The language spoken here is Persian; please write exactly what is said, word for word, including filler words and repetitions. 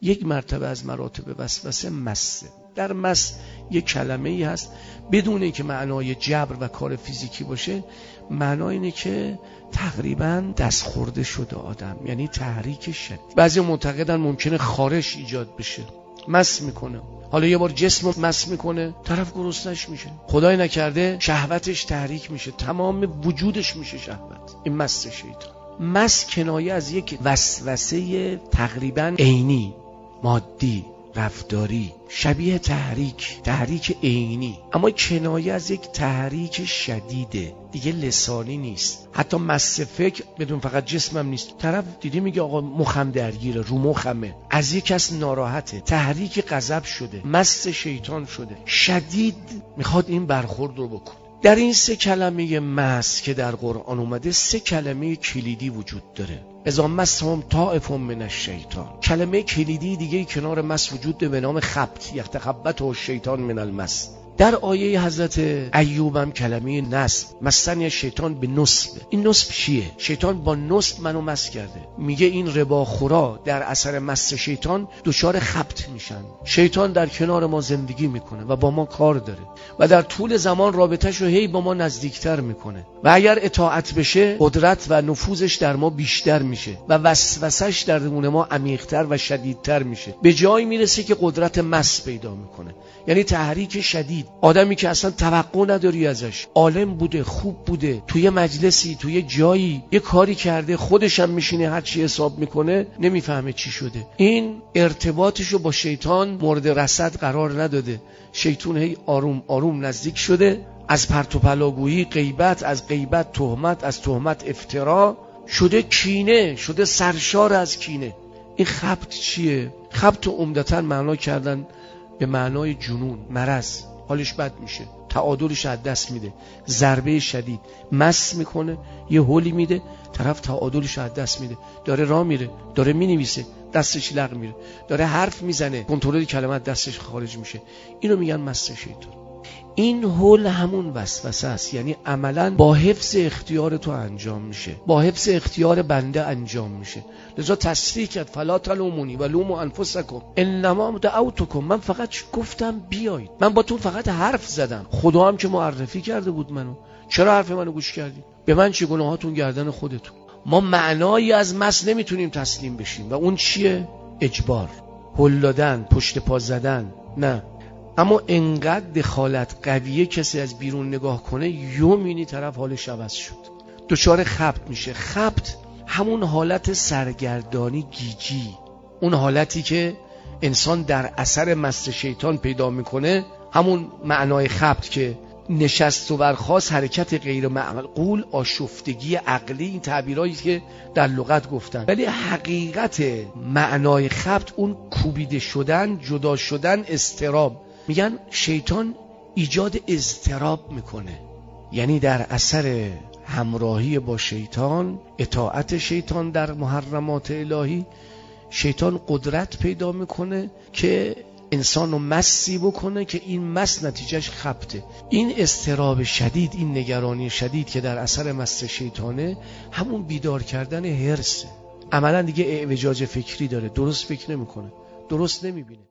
یک مرتبه از مراتب وسوسه مسه. در مس یک کلمه ای هست بدون اینکه معنای جبر و کار فیزیکی باشه، معنای اینه که تقریبا دست خورده شده آدم، یعنی تحریک شدید. بعضی معتقدن ممکنه خارش ایجاد بشه، مس میکنه. حالا یه بار جسم مس میکنه، طرف گرسنش میشه، خدای نکرده شهوتش تحریک میشه، تمام وجودش میشه شهوت. این مس شیطان. مس کنایه از یک وسوسه تقریبا عینی، مادی، رفتاری، شبیه تحریک، تحریک عینی، اما کنایه از یک تحریک شدیده، دیگه لسانی نیست. حتی مس فکر بدون فقط جسمم نیست. طرف دیدی میگه آقا مخم درگیره، رو مخمه، از یک کس ناراحته، تحریک غضب شده، مس شیطان شده، شدید میخواد این برخورد رو بکن. در این سه کلمه مس که در قرآن اومده، سه کلمه کلیدی وجود داره. اذا مسهم طائف من الشیطان. کلمه کلیدی دیگه کنار مس وجود داره به نام خبط، یتخبطه الشیطان من المس. در آیه حضرت ایوب هم کلمه نصب، مسنی شیطان به نصب. این نصب چیه؟ شیطان با نصب منو مس کرده. میگه این رباخورا در اثر مس شیطان دچار خبط میشن. شیطان در کنار ما زندگی میکنه و با ما کار داره و در طول زمان رابطه‌شو هی با ما نزدیکتر میکنه و اگر اطاعت بشه قدرت و نفوذش در ما بیشتر میشه و وسوسه‌اش در درون ما عمیق‌تر و شدیدتر میشه. به جایی میرسه که قدرت مس پیدا میکنه، یعنی تحریک شدید. آدمی که اصلا توقع نداری ازش، عالم بوده، خوب بوده، توی مجلسی، توی جایی یه کاری کرده، خودش هم میشینه هر چی حساب میکنه، نمیفهمه چی شده. این ارتباطشو با شیطان مورد رصد قرار نداده. شیطان هی آروم آروم نزدیک شده، از پرت و پلاگویی غیبت، از غیبت تهمت، از تهمت افترا شده، کینه شده، سرشار از کینه. این خبط چیه؟ خبط عمدتاً معنا کردن به معنای جنون، مرض، حالش بد میشه، تعادلش از دست میده، ضربه شدید، مس میکنه، یه هولی میده، طرف تعادلش از دست میده، داره راه میره، داره مینویسه، دستش لغ میره، داره حرف میزنه، کنترل کلمات دستش خارج میشه. اینو میگن مس شیطان. این هول همون وسوسه است، یعنی عملا با حفظ اختیار تو انجام میشه، با حفظ اختیار بنده انجام میشه. لذا تصریح کرد فلا تلومونی و لوموا انفسکم انما دعوتکم. من فقط گفتم بیایید، من با تو فقط حرف زدم، خدا هم که معرفی کرده بود منو، چرا حرف منو گوش کردید؟ به من چه؟ گناهاتون گردن خودتون. ما معنایی از مس نمیتونیم تسلیم بشیم و اون چیه؟ اجبار، هل دادن، پشت پا زدن، نه. اما انقدر دخالت قویه، کسی از بیرون نگاه کنه یومینی طرف حالش عوض شد، دچار خبط میشه. خبط همون حالت سرگردانی، گیجی، اون حالتی که انسان در اثر مس شیطان پیدا میکنه، همون معنای خبط که نشست و برخاست، حرکت غیر معقول، آشفتگی عقلی، این تعبیرایی که در لغت گفتن. ولی حقیقت معنای خبط اون کوبیده شدن، جدا شدن، اضطراب. میگن شیطان ایجاد اضطراب میکنه، یعنی در اثر همراهی با شیطان، اطاعت شیطان در محرمات الهی، شیطان قدرت پیدا میکنه که انسانو مسی بکنه که این مس نتیجهش خبطه. این اضطراب شدید، این نگرانی شدید که در اثر مس شیطانه، همون بیدار کردن حرصه. عملا دیگه اعوجاج فکری داره، درست فکر نمیکنه، درست نمیبینه.